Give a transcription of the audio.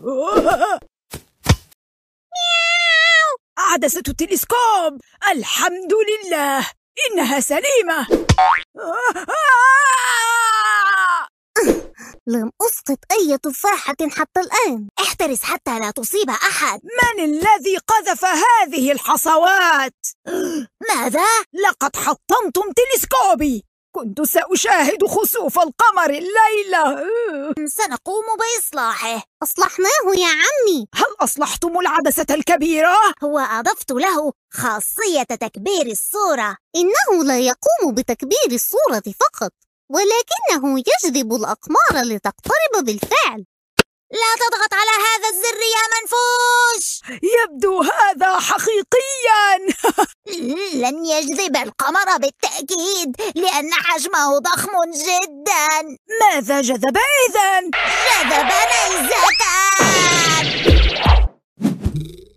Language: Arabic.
عدسة التلسكوب، الحمد لله إنها سليمة. لم أسقط أي تفاحة حتى الآن. احترس حتى لا تصيب أحد. من الذي قذف هذه الحصوات؟ ماذا؟ لقد حطمتم تلسكوبي. كنت سأشاهد خسوف القمر الليلة. سنقوم بإصلاحه. أصلحناه يا عمي. هل أصلحتم العدسة الكبيرة؟ هو أضفت له خاصية تكبير الصورة. إنه لا يقوم بتكبير الصورة فقط، ولكنه يجذب الأقمار لتقترب بالفعل. لا تضغط على هذا الزر يا منفوش. يبدو هذا حقيقياً. لن يجذب القمر بالتأكيد، لأن حجمه ضخم جداً. ماذا جذب إذن؟ جذب نيزكاً.